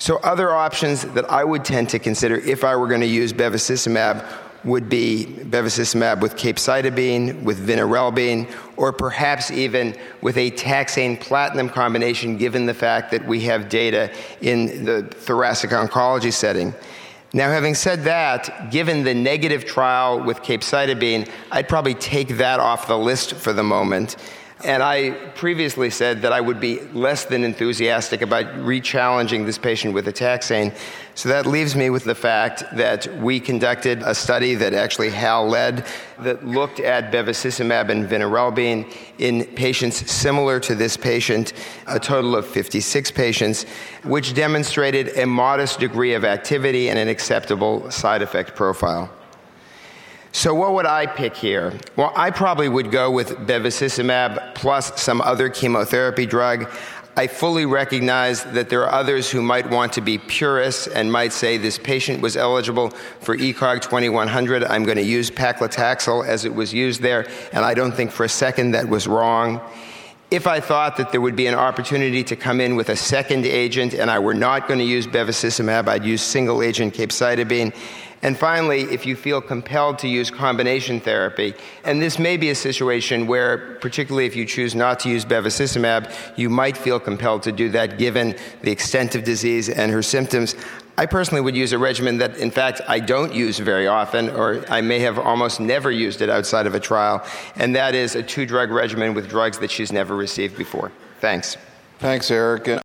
So other options that I would tend to consider if I were going to use bevacizumab would be bevacizumab with capecitabine, with vinorelbine, or perhaps even with a taxane platinum combination, given the fact that we have data in the thoracic oncology setting. Now, having said that, given the negative trial with capecitabine, I'd probably take that off the list for the moment. And I previously said that I would be less than enthusiastic about re-challenging this patient with a taxane. So that leaves me with the fact that we conducted a study that actually Hal led that looked at bevacizumab and vinorelbine in patients similar to this patient, a total of 56 patients, which demonstrated a modest degree of activity and an acceptable side effect profile. So what would I pick here? Well, I probably would go with bevacizumab plus some other chemotherapy drug. I fully recognize that there are others who might want to be purists and might say this patient was eligible for ECOG 2100. I'm going to use paclitaxel as it was used there, and I don't think for a second that was wrong. If I thought that there would be an opportunity to come in with a second agent and I were not going to use bevacizumab, I'd use single agent capecitabine. And finally, if you feel compelled to use combination therapy, and this may be a situation where, particularly if you choose not to use bevacizumab, you might feel compelled to do that given the extent of disease and her symptoms. I personally would use a regimen that, in fact, I don't use very often, or I may have almost never used it outside of a trial, and that is a 2-drug regimen with drugs that she's never received before. Thanks. Thanks, Eric.